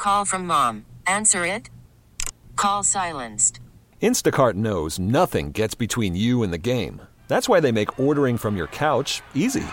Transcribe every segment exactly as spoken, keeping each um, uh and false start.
Call from mom. Answer it. Call silenced. Instacart knows nothing gets between you and the game. That's why they make ordering from your couch easy.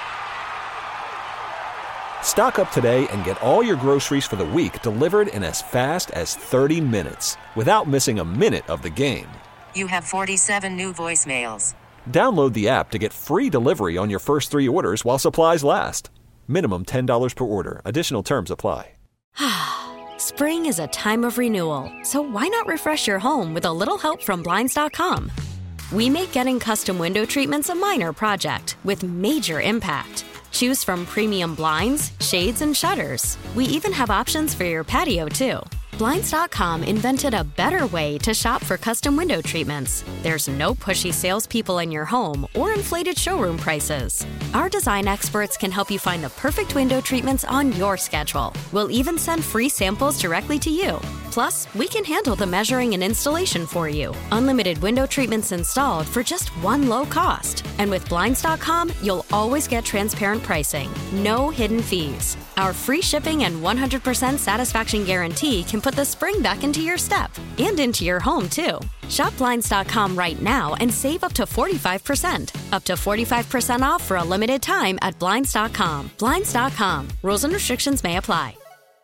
Stock up today and get all your groceries for the week delivered in as fast as thirty minutes without missing a minute of the game. You have forty-seven new voicemails. Download the app to get free delivery on your first three orders while supplies last. Minimum ten dollars per order. Additional terms apply. Spring is a time of renewal, so why not refresh your home with a little help from Blinds dot com? We make getting custom window treatments a minor project with major impact. Choose from premium blinds, shades, and shutters. We even have options for your patio, too. Blinds dot com invented a better way to shop for custom window treatments. There's no pushy salespeople in your home or inflated showroom prices. Our design experts can help you find the perfect window treatments on your schedule. We'll even send free samples directly to you. Plus, we can handle the measuring and installation for you. Unlimited window treatments installed for just one low cost. And with Blinds dot com, you'll always get transparent pricing. No hidden fees. Our free shipping and one hundred percent satisfaction guarantee can put the spring back into your step and into your home, too. Shop Blinds dot com right now and save up to forty-five percent. Up to forty-five percent off for a limited time at Blinds dot com. Blinds dot com. Rules and restrictions may apply.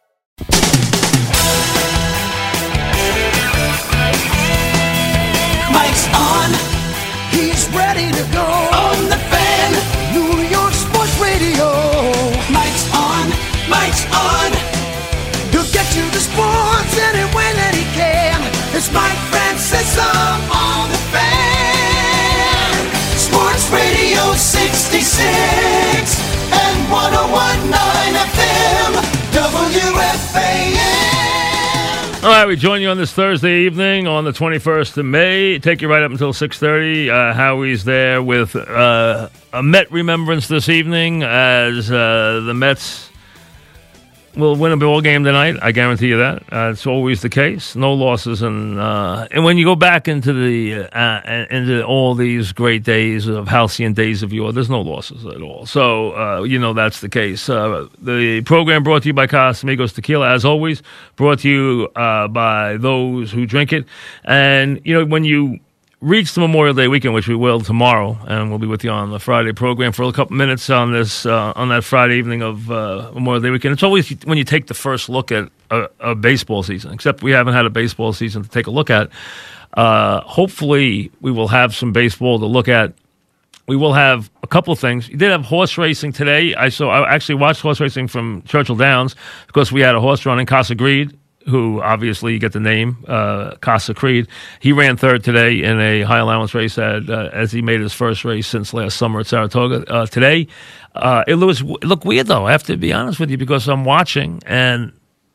Mike's on. He's ready to go. On the Fan. New York Sports Radio. Mike's on. Mike's on. He'll get you the sports any way that he can. It's Mike Francesa on the Fan. Sports Radio sixty-six and one oh one point nine F M. W F A N. All right, we join you on this Thursday evening on the twenty-first of May. Take you right up until six thirty. Uh, Howie's there with uh, a Met remembrance this evening as uh, the Mets will win a ball game tonight. I guarantee you that. Uh, it's always the case. No losses. And uh, and when you go back into the uh, into all these great days of halcyon days of yore, there's no losses at all. So, uh, you know that's the case. Uh, the program brought to you by Casamigos Tequila, as always, brought to you uh, by those who drink it. And, you know, when you reach the Memorial Day weekend, which we will tomorrow, and we'll be with you on the Friday program for a couple minutes on this uh, on that Friday evening of uh, Memorial Day weekend. It's always when you take the first look at a, a baseball season, except we haven't had a baseball season to take a look at. Uh, hopefully, we will have some baseball to look at. We will have a couple of things. You did have horse racing today. I saw. I actually watched horse racing from Churchill Downs because we had a horse running, Casa Greed, who obviously you get the name, uh, Casa Creed. He ran third today in a high allowance race at, uh, as he made his first race since last summer at Saratoga. Uh, today, uh, it, was, it looked weird, though, I have to be honest with you, because I'm watching, and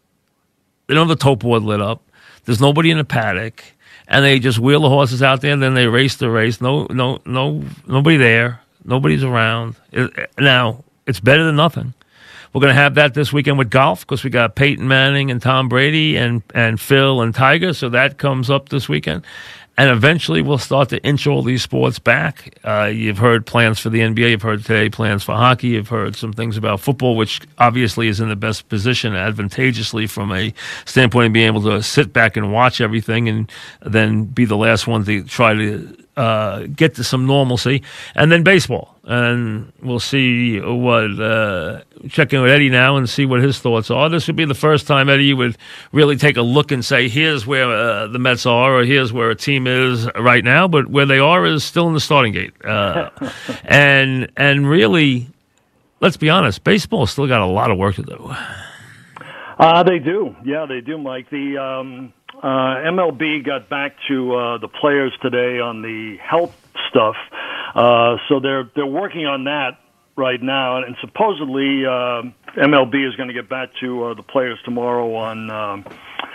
they don't have the tote board lit up. There's nobody in the paddock, and they just wheel the horses out there, and then they race the race. No, no, no, nobody there. Nobody's around. It, now, it's better than nothing. We're going to have that this weekend with golf because we got Peyton Manning and Tom Brady and, and Phil and Tiger, so that comes up this weekend. And eventually we'll start to inch all these sports back. Uh, you've heard plans for the N B A. You've heard today plans for hockey. You've heard some things about football, which obviously is in the best position advantageously from a standpoint of being able to sit back and watch everything and then be the last one to try to uh, get to some normalcy. And then baseball. And we'll see what, uh, check in with Eddie now and see what his thoughts are. This would be the first time Eddie would really take a look and say, here's where uh, the Mets are, or here's where a team is right now. But where they are is still in the starting gate. Uh, and and really, let's be honest, baseball still got a lot of work to do. Uh, they do. Yeah, they do, Mike. The um, uh, M L B got back to uh, the players today on the health stuff. Uh, so they're they're working on that right now, and, and supposedly uh, M L B is going to get back to uh, the players tomorrow on um,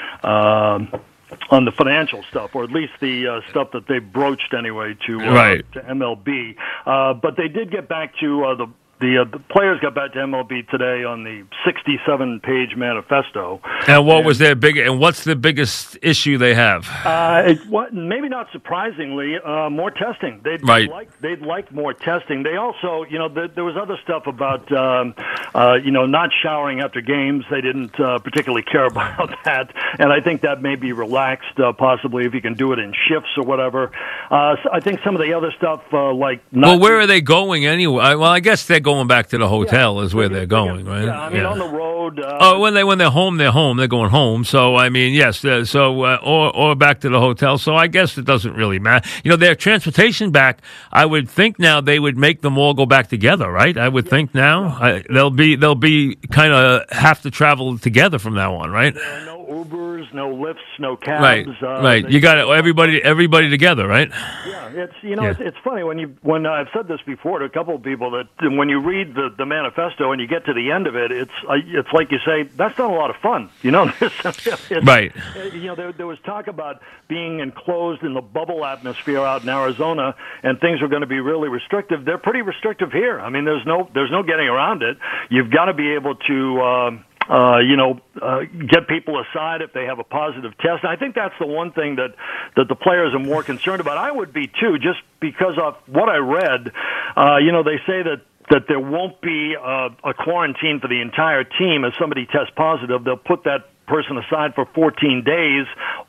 uh, on the financial stuff, or at least the uh, stuff that they broached anyway to uh, right. to M L B. Uh, but they did get back to uh, the the, uh, the players got back to M L B today on the sixty-seven page manifesto. And what and, was their big? And what's the biggest issue they have? Uh, it, what, maybe not surprisingly, uh, more testing. They'd, right. they'd, like, they'd like more testing. They also, you know, there, there was other stuff about, um, uh, you know, not showering after games. They didn't uh, particularly care about that, and I think that may be relaxed, uh, possibly if you can do it in shifts or whatever. Uh, so I think some of the other stuff, uh, like not well, where are they going anyway? Well, I guess they're going back to the hotel. Yeah. Is where they're going, right? Yeah, I mean, yeah. on the road. Uh, oh, when they when they're home, they're home. They're going home. So I mean, yes. Uh, so uh, or or back to the hotel. So I guess it doesn't really matter. You know, their transportation back. I would think now they would make them all go back together, right? I would yeah. think now I, they'll be they'll be kind of have to travel together from now on, right? Uh, no Ubers, no lifts, no cabs. Right, uh, right. You got everybody everybody together, right? Yeah, it's you know yeah. it's, it's funny when you when uh, I've said this before to a couple of people that when you read the, the manifesto and you get to the end of it, it's uh, it's like you say that's not a lot of fun, you know. it's, right. You know, there, there was talk about being enclosed in the bubble atmosphere out in Arizona, and things were going to be really restrictive. They're pretty restrictive here. I mean, there's no there's no getting around it. You've got to be able to. Uh, Uh, you know, uh, get people aside if they have a positive test. And I think that's the one thing that, that the players are more concerned about. I would be, too, just because of what I read. Uh, you know, they say that, that there won't be uh, a quarantine for the entire team. If somebody tests positive, they'll put that person aside for fourteen days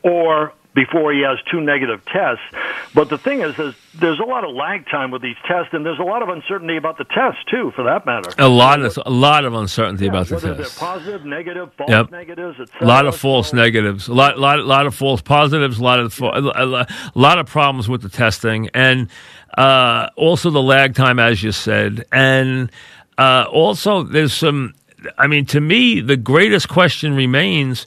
or before he has two negative tests. But the thing is, is there's a lot of lag time with these tests, and there's a lot of uncertainty about the tests, too, for that matter. A lot of a lot of uncertainty yeah, about the whether tests. They're positive, negative, false yep. negatives, et A cetera. lot of false so, negatives, a lot, lot, lot of false positives, a lot of yeah. a lot of problems with the testing, and uh, also the lag time, as you said, and uh, also there's some. I mean, to me, the greatest question remains: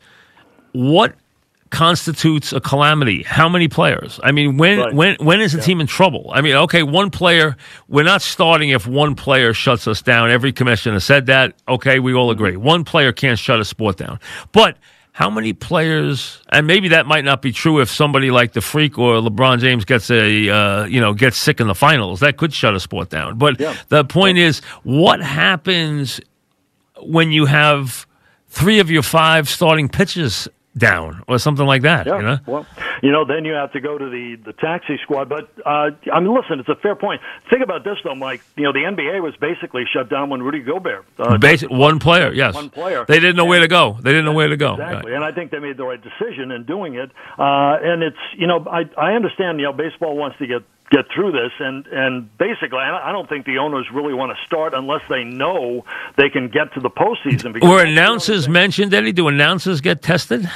what constitutes a calamity? How many players? I mean, when right. when when is a yeah. team in trouble? I mean, okay, one player, we're not starting if one player shuts us down. Every commissioner said that. Okay, we all agree. One player can't shut a sport down. But how many players, and maybe that might not be true if somebody like the Freak or LeBron James gets a, uh, you know, gets sick in the finals. That could shut a sport down. But yeah. the point is, what happens when you have three of your five starting pitchers down or something like that? Yeah. You know? Well, you know, then you have to go to the, the taxi squad. But, uh, I mean, listen, it's a fair point. Think about this, though, Mike. You know, the N B A was basically shut down when Rudy Gobert. Uh, Basic, one player, yes. One player. They didn't know and, where to go. They didn't know where to go. Exactly. Right. And I think they made the right decision in doing it. Uh, and it's, you know, I, I understand, you know, baseball wants to get get through this, and, and basically, I don't think the owners really want to start unless they know they can get to the postseason. Were announcers mentioned, Eddie? Do announcers get tested?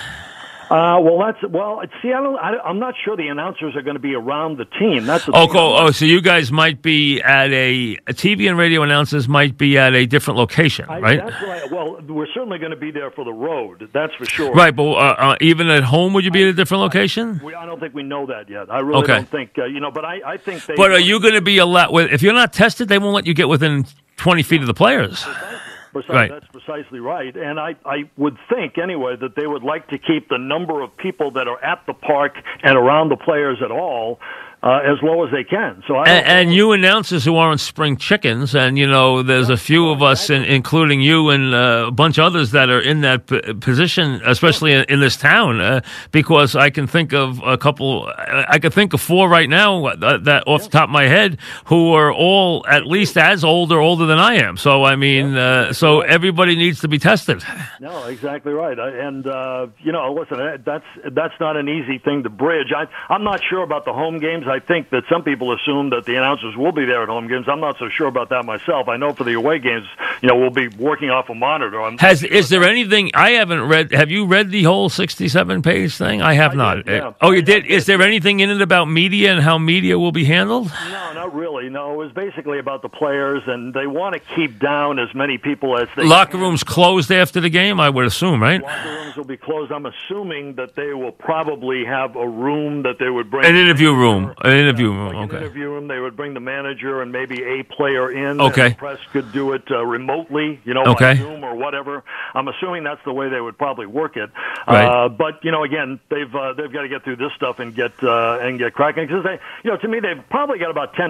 Uh, well, that's well. See, I don't. I, I'm not sure the announcers are going to be around the team. That's the oh, thing. cool. Oh, so you guys might be at a, a T V and radio announcers might be at a different location, I, right? That's right. Well, we're certainly going to be there for the road. That's for sure. Right, but uh, uh, even at home, would you be at a different location? I, we, I don't think we know that yet. I really okay. don't think. Uh, you know, but I, I think they. But are you going to be allowed? If you're not tested, they won't let you get within twenty feet of the players. Precisely. Right. That's precisely right. And I, I would think, anyway, that they would like to keep the number of people that are at the park and around the players at all uh, as low as they can. So, I don't and, and you announcers who aren't spring chickens, and you know, there's a few of us, in, including you and uh, a bunch of others that are in that p- position, especially in, in this town. Uh, because I can think of a couple, I can think of four right now that, that off the top of my head who are all at least as old or older than I am. So I mean, uh, so everybody needs to be tested. No, exactly right. And uh, you know, listen, that's that's not an easy thing to bridge. I, I'm not sure about the home games. I think that some people assume that the announcers will be there at home games. I'm not so sure about that myself. I know for the away games, you know, we'll be working off a monitor. I'm Has is there anything I haven't read? Have you read the whole sixty-seven page thing? I have I not. did, yeah. Oh, you I did? did. Is there anything in it about media and how media will be handled? No, not really. No, it was basically about the players, and they want to keep down as many people as they Locker can. rooms closed after the game, I would assume, right? Locker rooms will be closed. I'm assuming that they will probably have a room that they would bring. An interview room. An interview yeah, room, like okay. An interview room. They would bring the manager and maybe a player in. Okay. And the press could do it uh, remotely, you know, Okay. by Zoom or whatever. I'm assuming that's the way they would probably work it. Right. Uh, but you know, again, they've uh, they've got to get through this stuff and get uh, and get cracking because they, you know, to me they've probably got about ten days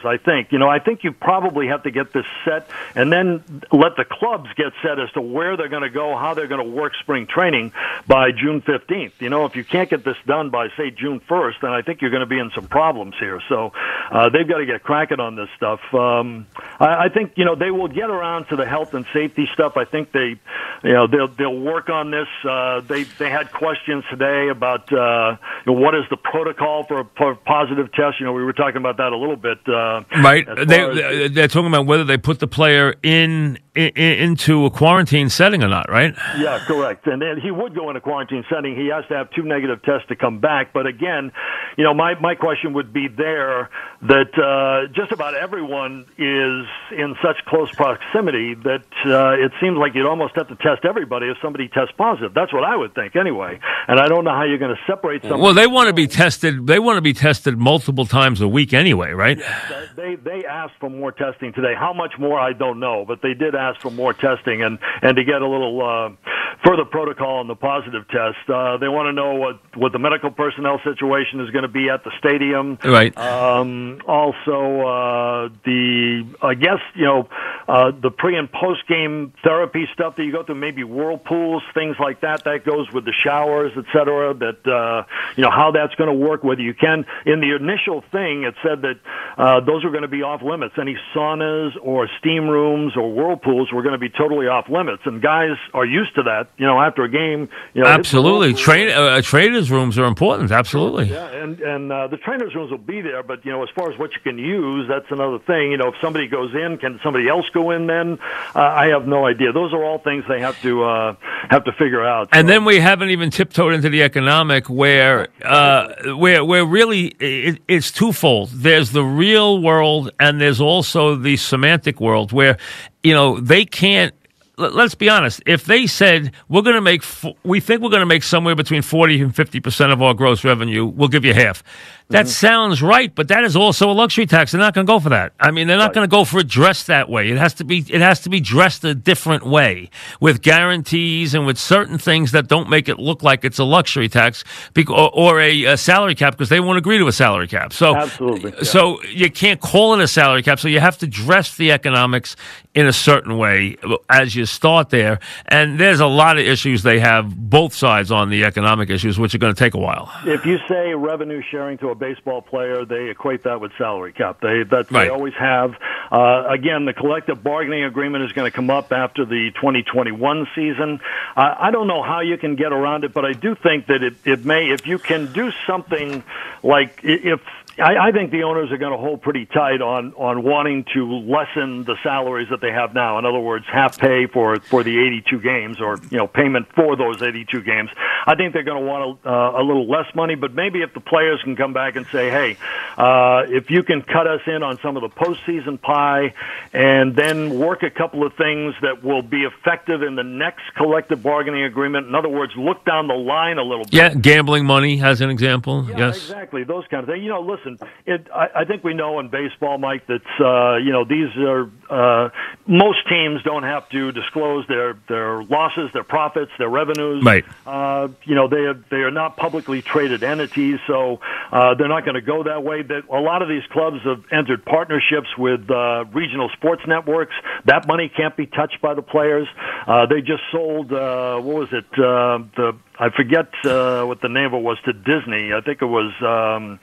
I think. You know, I think you probably have to get this set and then let the clubs get set as to where they're going to go, how they're going to work spring training by June fifteenth. You know, if you can't get this done by, say, June first, then I think you're going to be in some problems here. So uh, they've got to get cracking on this stuff. Um, I, I think, you know, they will get around to the health and safety stuff. I think they, you know, they'll, they'll work on this. Uh, they, they had questions today about uh, you know, what is the protocol for a, for a positive test. You know, we were talking about that a little bit. Uh, right. They, as, they're talking about whether they put the player in, in into a quarantine setting or not, right? Yeah, correct. And then he would go in a quarantine setting. He has to have two negative tests to come back. But again, you know, my, my question would be there that uh, just about everyone is in such close proximity that uh, it seems like you'd almost have to test everybody if somebody tests positive. That's what I would think anyway. And I don't know how you're going to separate someone. Well, they want to be tested. They want to be tested multiple times a week anyway, right? Yeah, they they asked for more testing today. How much more, I don't know, but they did ask for more testing and, and to get a little uh, further protocol on the positive test. Uh, they want to know what, what the medical personnel situation is going to be at the stadium. Right. Um, also, uh, the I guess you know uh, the pre and post game therapy stuff that you go through, maybe whirlpools, things like that. That goes with the showers, et cetera. That uh, you know how that's going to work. Whether you can. In the initial thing, it said that uh, those are going to be off limits. Any saunas or steam rooms or whirlpools were going to be totally off limits, and guys are used to that. You know, after a game, you know, absolutely. Train uh, traders' rooms are important. Absolutely. Yeah, and and uh, the trainers' rooms will be there, but you know, as far as what you can use, that's another thing. You know, if somebody goes in, can somebody else go in? Then uh, I have no idea. Those are all things they have to uh, have to figure out. And so. then we haven't even tiptoed into the economic, where uh, where where really it, it's twofold. There's the real world, and there's also the semantic world, where you know they can't. Let's be honest. If they said we're going to make, we think we're going to make somewhere between forty and fifty percent of our gross revenue, we'll give you half. That mm-hmm. sounds right, but that is also a luxury tax. They're not going to go for that. I mean, they're not right. going to go for it dressed that way. It has to be. It has to be dressed a different way, with guarantees and with certain things that don't make it look like it's a luxury tax, or, or a, a salary cap, because they won't agree to a salary cap. So, absolutely. Yeah. So you can't call it a salary cap. So you have to dress the economics in a certain way as you start there. And there's a lot of issues they have, both sides on the economic issues, which are going to take a while. If you say revenue sharing to a baseball player, they equate that with salary cap. They that right. they always have. Uh, again, the collective bargaining agreement is going to come up after the twenty twenty-one season. Uh, I don't know how you can get around it, but I do think that it, it may, if you can do something like if. I, I think the owners are going to hold pretty tight on, on wanting to lessen the salaries that they have now. In other words, half pay for for the eighty-two games, or you know, payment for those eighty-two games. I think they're going to want a, uh, a little less money, but maybe if the players can come back and say, hey, uh, if you can cut us in on some of the postseason pie, and then work a couple of things that will be effective in the next collective bargaining agreement. In other words, look down the line a little bit. Yeah, gambling money as an example. Yeah, yes, exactly. Those kind of things. You know, listen. It, I, I think we know in baseball, Mike, that uh, you know these are uh, most teams don't have to disclose their, their losses, their profits, their revenues. Right. Uh, you know they are, they are not publicly traded entities, so uh, they're not going to go that way. That a lot of these clubs have entered partnerships with uh, regional sports networks. That money can't be touched by the players. Uh, they just sold uh, what was it? Uh, the I forget uh, what the name of it was to Disney. I think it was. Um,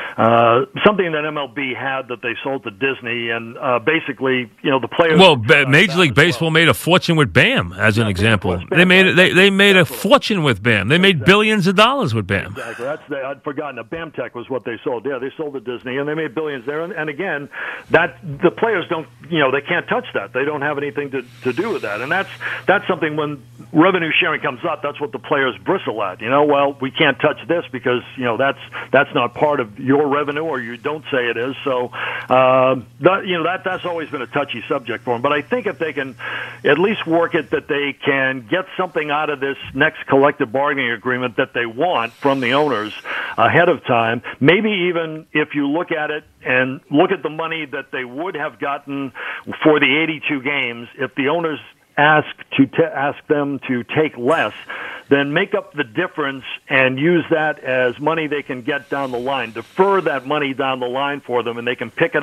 Uh, something that M L B had that they sold to Disney, and uh, basically, you know, the players. Well, uh, Major League Baseball well. made a fortune with BAM, as yeah, an example. They made it, they they made a fortune with BAM. They made exactly. billions of dollars with BAM. Exactly. That's the, I'd forgotten. The BAMTech was what they sold. Yeah, they sold to Disney, and they made billions there. And, and again, that the players don't, you know, they can't touch that. They don't have anything to, to do with that. And that's that's something when revenue sharing comes up, that's what the players bristle at. You know, well, we can't touch this because you know that's that's not part of your revenue, or you don't say it is. So, uh, that, you know, that that's always been a touchy subject for them. But I think if they can at least work it, that they can get something out of this next collective bargaining agreement that they want from the owners ahead of time. Maybe even if you look at it and look at the money that they would have gotten for the eighty-two games, if the owners ask to t- ask them to take less, then make up the difference and use that as money they can get down the line. Defer that money down the line for them, and they can pick it up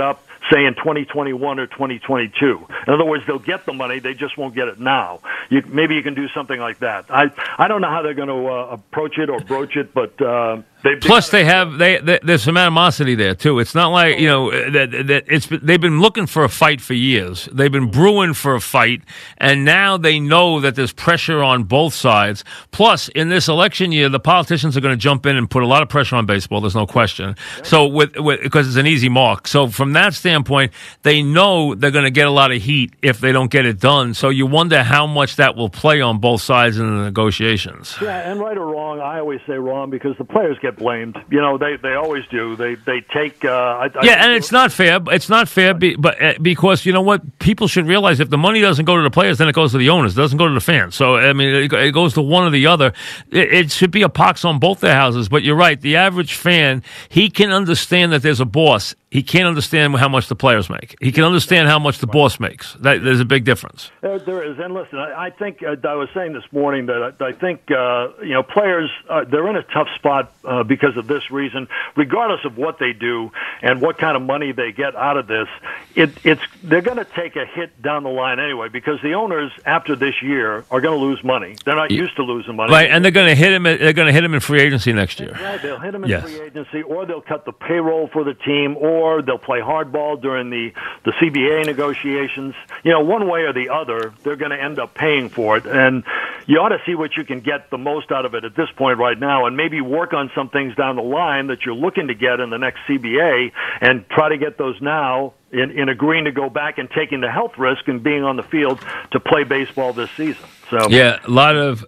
say in twenty twenty-one or twenty twenty-two. In other words, they'll get the money, they just won't get it now. You, maybe you can do something like that. I I don't know how they're going to uh, approach it or broach it, but uh, they plus they have they, they there's some animosity there too. It's not like you know that, that it's they've been looking for a fight for years. They've been brewing for a fight, and now they know that there's pressure on both sides. Plus, in this election year, the politicians are going to jump in and put a lot of pressure on baseball. There's no question. So with, with because it's an easy mark. So from that standpoint, they know they're going to get a lot of heat if they don't get it done. So you wonder how much that will play on both sides in the negotiations. Yeah, and right or wrong, I always say wrong because the players get blamed. You know, they, they always do. They they take. Uh, I, I yeah, and it's not fair. It's not fair, be, but uh, because you know what, people should realize if the money doesn't go to the players, then it goes to the owners. It doesn't go to the fans. So I mean, it, it goes to one or the other. It, it should be a pox on both their houses. But you're right. The average fan, he can understand that there's a boss. He can't understand how much the players make. He can understand how much the boss makes. That, there's a big difference. There, there is. And listen, I, I think uh, I was saying this morning that I, I think uh, you know players uh, they're in a tough spot uh, because of this reason. Regardless of what they do and what kind of money they get out of this, it, it's they're going to take a hit down the line anyway because the owners after this year are going to lose money. They're not used to losing money, right? And they're going to hit him. They're going to hit him in free agency next year. Right, they'll hit him in yes. free agency, or they'll cut the payroll for the team, or Or they'll play hardball during the, the C B A negotiations. You know, one way or the other, they're going to end up paying for it. And you ought to see what you can get the most out of it at this point right now and maybe work on some things down the line that you're looking to get in the next C B A and try to get those now in, in agreeing to go back and taking the health risk and being on the field to play baseball this season. So yeah, a lot of...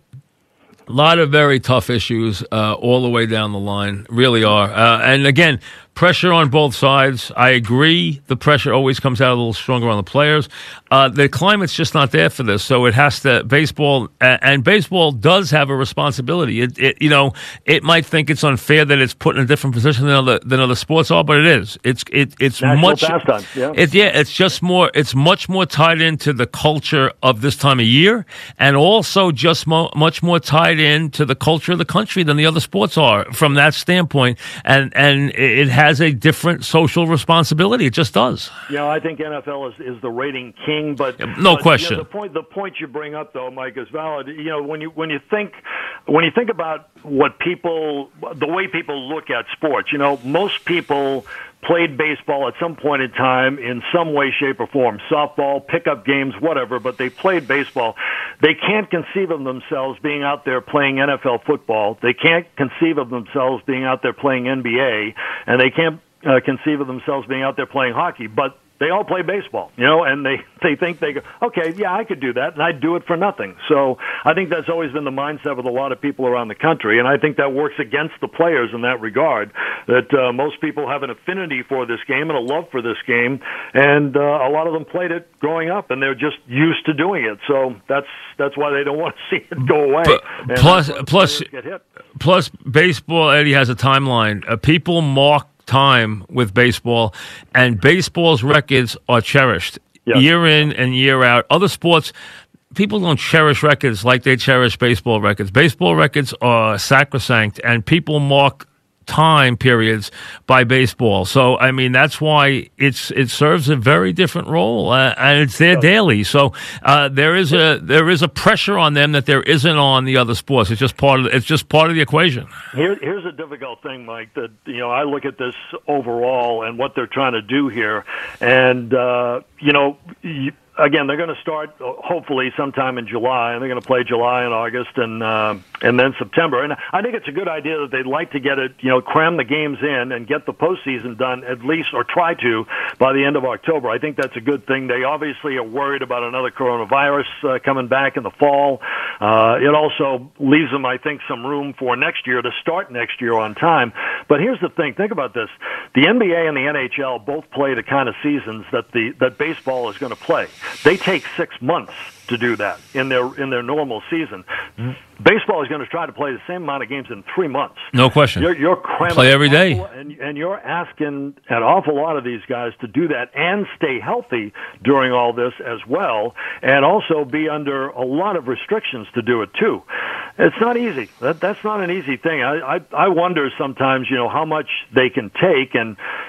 A lot of very tough issues uh, all the way down the line, really are. Uh, and again, pressure on both sides. I agree the pressure always comes out a little stronger on the players. Uh, the climate's just not there for this, so it has to, baseball, uh, and baseball does have a responsibility. It, it, you know, it might think it's unfair that it's put in a different position than other, than other sports are, but it is. It's it, it's National much, pastime, yeah. It, yeah, it's just more, it's much more tied into the culture of this time of year, and also just mo- much more tied into the culture of the country than the other sports are from that standpoint, and and it has a different social responsibility. It just does. You know, I think N F L is, is the rating king, but no but, question. You know, the point the point you bring up though, Mike, is valid. You know, when you when you think when you think about what people the way people look at sports, you know, most people played baseball at some point in time in some way, shape, or form. Softball, pickup games, whatever, but they played baseball. They can't conceive of themselves being out there playing N F L football. They can't conceive of themselves being out there playing N B A, and they can't uh, conceive of themselves being out there playing hockey. But they all play baseball, you know, and they, they think they go, okay, yeah, I could do that, and I'd do it for nothing. So I think that's always been the mindset with a lot of people around the country, and I think that works against the players in that regard, that uh, most people have an affinity for this game and a love for this game, and uh, a lot of them played it growing up, and they're just used to doing it. So that's that's why they don't want to see it go away. But plus, plus, get hit. plus, baseball, Eddie, has a timeline. Uh, people mark time with baseball, and baseball's records are cherished yes. year in and year out. Other sports, people don't cherish records like they cherish baseball records. Baseball records are sacrosanct, and people mark time periods by baseball. So, I mean, that's why it's it serves a very different role, uh, and it's there daily. So, uh, there is a there is a pressure on them that there isn't on the other sports. It's just part of it's just part of the equation. Here, here's a difficult thing, Mike. That you know, I look at this overall and what they're trying to do here, and uh, you know. You, Again, they're going to start hopefully sometime in July, and they're going to play July and August, and uh, and then September. And I think it's a good idea that they'd like to get it, you know, cram the games in and get the postseason done at least, or try to, by the end of October. I think that's a good thing. They obviously are worried about another coronavirus uh, coming back in the fall. Uh, it also leaves them, I think, some room for next year to start next year on time. But here's the thing: think about this: the N B A and the N H L both play the kind of seasons that the that baseball is going to play. They take six months to do that in their in their normal season. Baseball is going to try to play the same amount of games in three months. No question. You're, you're cramming play every day, awful, and, and you're asking an awful lot of these guys to do that and stay healthy during all this as well, and also be under a lot of restrictions to do it too. It's not easy. That that's not an easy thing. I I, I wonder sometimes, you know, how much they can take, and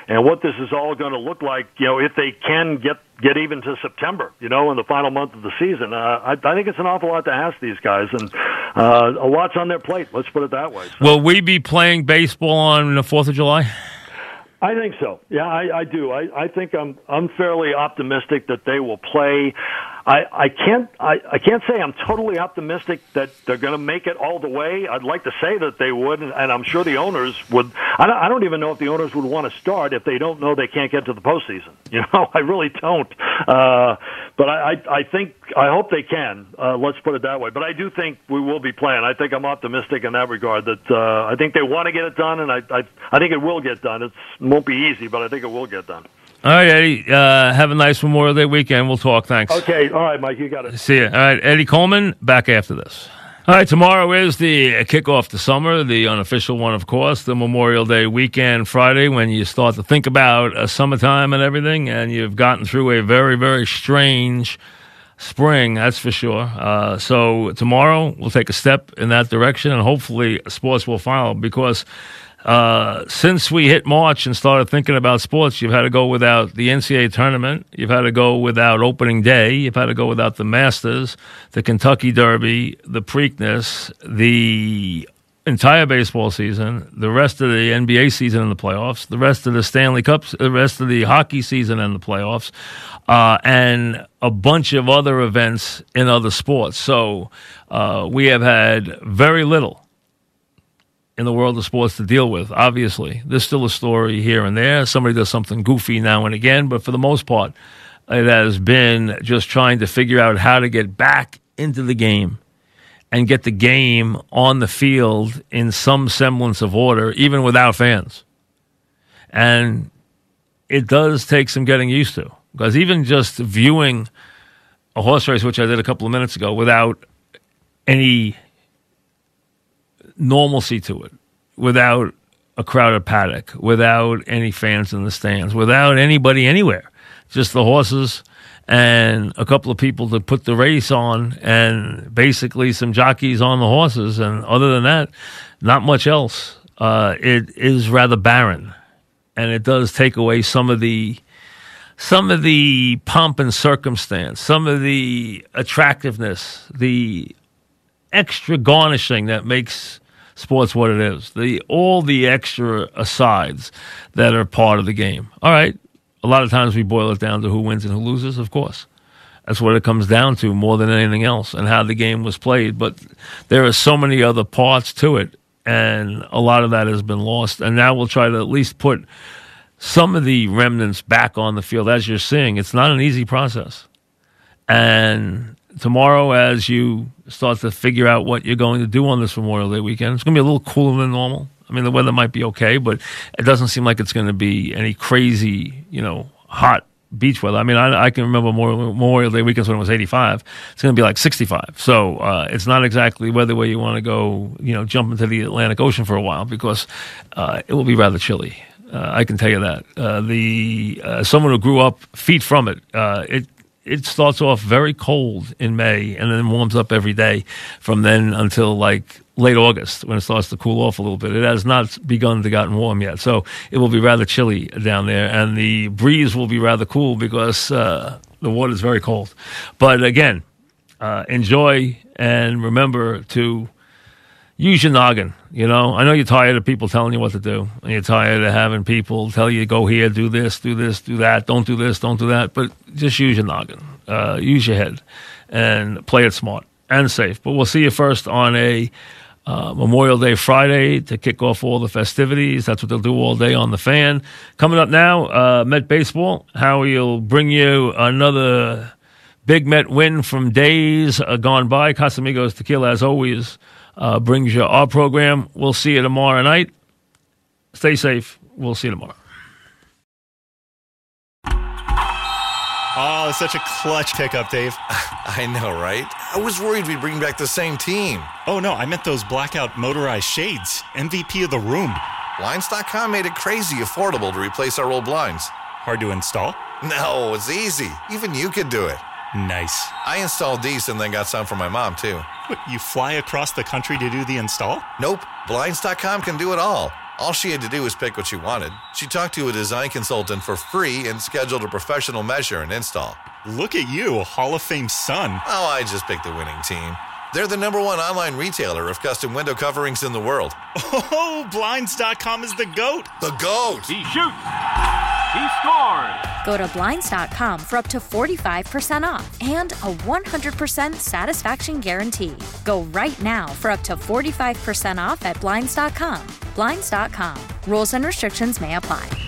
and what this is all going to look like, you know, if they can get get even to September, you know, in the final month of the season. Uh, I, I think it's an awful lot to ask these guys, and uh, a lot's on their plate. Let's put it that way. So. Will we be playing baseball on the fourth of July? I think so. Yeah, I, I do. I, I think I'm I'm fairly optimistic that they will play. I, I can't I, I can't say I'm totally optimistic that they're going to make it all the way. I'd like to say that they would, and, and I'm sure the owners would. I don't, I don't even know if the owners would want to start if they don't know they can't get to the postseason. You know, I really don't. Uh, but I, I, I think I hope they can. Uh, let's put it that way. But I do think we will be playing. I think I'm optimistic in that regard. That uh, I think they want to get it done, and I I, I think it will get done. It won't be easy, but I think it will get done. All right, Eddie. Uh, have a nice Memorial Day weekend. We'll talk. Thanks. Okay. All right, Mike. You got it. See you. All right, Eddie Coleman, back after this. All right, tomorrow is the kickoff to summer, the unofficial one, of course, the Memorial Day weekend, Friday, when you start to think about uh, summertime and everything, and you've gotten through a very, very strange spring, that's for sure. Uh, so tomorrow we'll take a step in that direction, and hopefully sports will follow, because Uh, since we hit March and started thinking about sports, you've had to go without the N C double A tournament. You've had to go without opening day. You've had to go without the Masters, the Kentucky Derby, the Preakness, the entire baseball season, the rest of the N B A season and the playoffs, the rest of the Stanley Cups, the rest of the hockey season and the playoffs, uh, and a bunch of other events in other sports. So uh, we have had very little in the world of sports to deal with. Obviously, there's still a story here and there. Somebody does something goofy now and again, but for the most part, it has been just trying to figure out how to get back into the game and get the game on the field in some semblance of order, even without fans. And it does take some getting used to, because even just viewing a horse race, which I did a couple of minutes ago, without any normalcy to it, without a crowded paddock, without any fans in the stands, without anybody anywhere, just the horses and a couple of people to put the race on, and basically some jockeys on the horses, and other than that, not much else. Uh, it is rather barren, and it does take away some of the some of the pomp and circumstance, some of the attractiveness, the extra garnishing that makes sports what it is, the all the extra asides that are part of the game. All right, a lot of times we boil it down to who wins and who loses, of course. That's what it comes down to more than anything else, and how the game was played. But there are so many other parts to it, and a lot of that has been lost. And now we'll try to at least put some of the remnants back on the field. As you're seeing, it's not an easy process. And tomorrow, as you start to figure out what you're going to do on this Memorial Day weekend, it's going to be a little cooler than normal. I mean, the weather might be okay, but it doesn't seem like it's going to be any crazy, you know, hot beach weather. I mean, I, I can remember Memorial Day weekends when it was eighty-five. It's going to be like sixty-five. So uh, it's not exactly weather where you want to go, you know, jump into the Atlantic Ocean for a while, because uh, it will be rather chilly. Uh, I can tell you that. Uh, the uh, someone who grew up feet from it, uh, it it starts off very cold in May and then warms up every day from then until like late August, when it starts to cool off a little bit. It has not begun to gotten warm yet, so it will be rather chilly down there, and the breeze will be rather cool because uh, the water is very cold. But again, uh, enjoy and remember to use your noggin. You know, I know you're tired of people telling you what to do, and you're tired of having people tell you, go here, do this, do this, do that, don't do this, don't do that, but just use your noggin. Uh, use your head and play it smart and safe. But we'll see you first on a uh, Memorial Day Friday to kick off all the festivities. That's what they'll do all day on the Fan. Coming up now, uh, Met Baseball. Howie will bring you another big Met win from days uh, gone by. Casamigos Tequila, as always, uh, brings you our program. We'll see you tomorrow night. Stay safe. We'll see you tomorrow. Oh, it's such a clutch pickup, Dave. I know, right? I was worried we'd bring back the same team. Oh, no, I meant those blackout motorized shades. M V P of the room. Blinds dot com made it crazy affordable to replace our old blinds. Hard to install? No, it's easy. Even you could do it. Nice. I installed these and then got some for my mom, too. What, you fly across the country to do the install? Nope. Blinds dot com can do it all. All she had to do was pick what she wanted. She talked to a design consultant for free and scheduled a professional measure and install. Look at you, a Hall of Fame son. Oh, I just picked the winning team. They're the number one online retailer of custom window coverings in the world. Oh, Blinds dot com is the GOAT. The GOAT! He shoots! He scores! Go to Blinds dot com for up to forty-five percent off and a one hundred percent satisfaction guarantee. Go right now for up to forty-five percent off at Blinds dot com. Blinds dot com. Rules and restrictions may apply.